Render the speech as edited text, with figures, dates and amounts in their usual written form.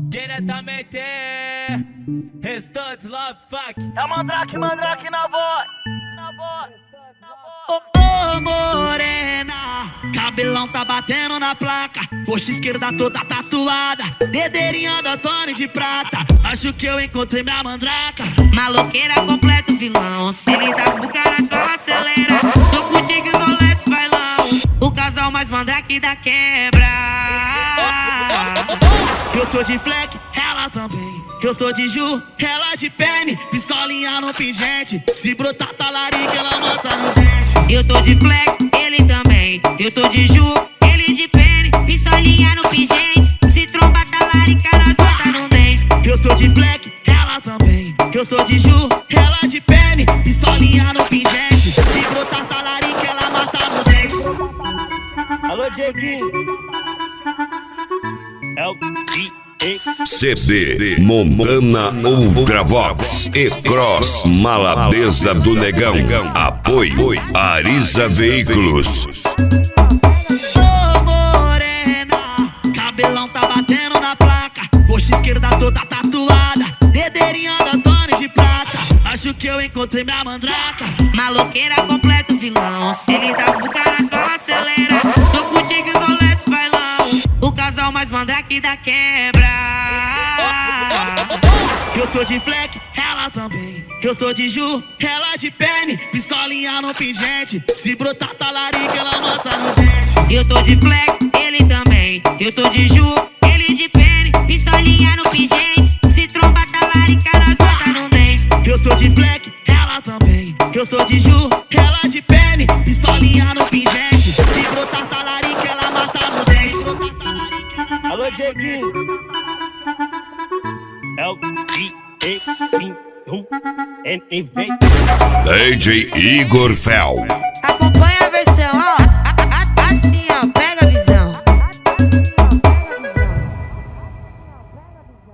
Diretamente, Restantes Love Fuck. É o Mandrake na voz. Ô morena, cabelão tá batendo na placa, coxa esquerda toda tatuada, dedeirinha da Tony de prata. Acho que eu encontrei minha mandraca. Maloqueira completo vilão, se lidar com caras fala acelera. Tô contigo os roletes bailão, o casal mais mandrake da quebra. Eu tô de fleck, ela também. Eu tô de Ju, ela de pene, pistolinha no pingente. Se brotar talarica, ela mata no dente. Eu tô de fleck, ele também. Eu tô de Ju, ele de pene, pistolinha no pingente. Se tromba talarica, nós bota no dente. Eu tô de fleck, ela também. Eu tô de Ju, ela de pene, pistolinha no pingente. Se brotar talarica, ela mata no dente. Alô, Dieguinho. É o CD Montana Ultravox e Cross Malabeza do Negão. Apoio Ariza Veículos. Ô morena, cabelão tá batendo na placa, coxa esquerda toda tatuada, dedeirinha da Tony de prata. Acho que eu encontrei minha mandraca. Maloqueira completo vilão, se lidar com caras fala acelera. Tô contigo os roletes bailão, o casal mais mandrake da quebra. Eu tô de fleck, ela também. Eu tô de Ju, ela de pene, pistolinha no pingente. Se brotar talarica, ela mata no dente. Eu tô de fleck, ele também. Eu tô de Ju, ele de pene, pistolinha no pingente. Se tromba talarica, nós bota no dente. Eu tô de fleck, ela também. Eu tô de Ju, ela de pene, pistolinha no pingente. Se brotar talarica, ela mata no dente. Alô, Dieguinho. É o NV. DJ Igor Fel.